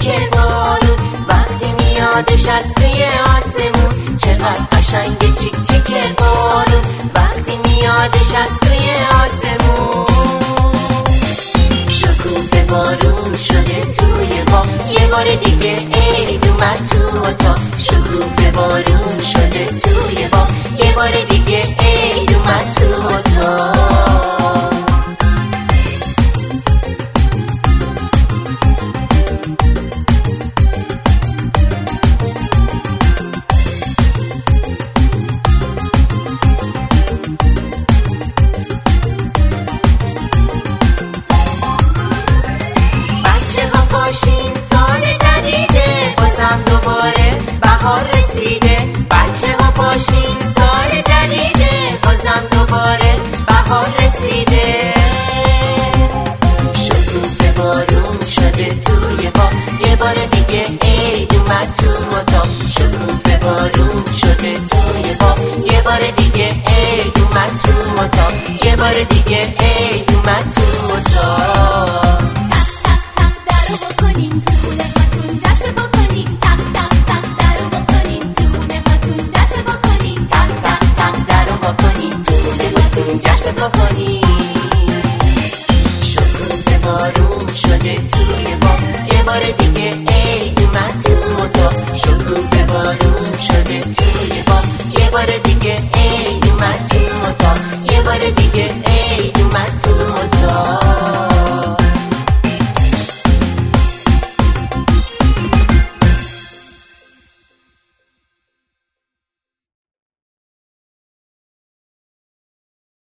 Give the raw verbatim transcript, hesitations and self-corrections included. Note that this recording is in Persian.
چیک بارون وقتی میادش از توی آسمون، چقدر قشنگه چیک چیک بارون وقتی میادش از توی آسمون. شکوفه بارون شده توی باغ، یه بار دیگه عید اومد تو اتاق. شکوفه بارون شده توی باغ، یه بار دیگه عید اومد تو اتاق. پاشین سال جدیده، بازم دوباره بهار رسیده. بچه ها پاشین سال جدیده، بازم دوباره بهار رسیده. شکوفه بارون شده توی باغ، یه بار دیگه عید اومد تو اتاق. شکوفه بارون شده توی باغ، یه بار دیگه عید اومد تو اتاق. یه بار دیگه عید اومد تو اتاق. بکنین تو خونه هاتون جشن بکنین، تق تق تق درو بکنین تو خونه هاتون جشن بکنین، تق تق تق درو بکنین تو خونه هاتون جشن بکنین. شکوفه بارون شده توی باغ، یه بار دیگه عید اومد تو اتاق. شکوفه بارون شده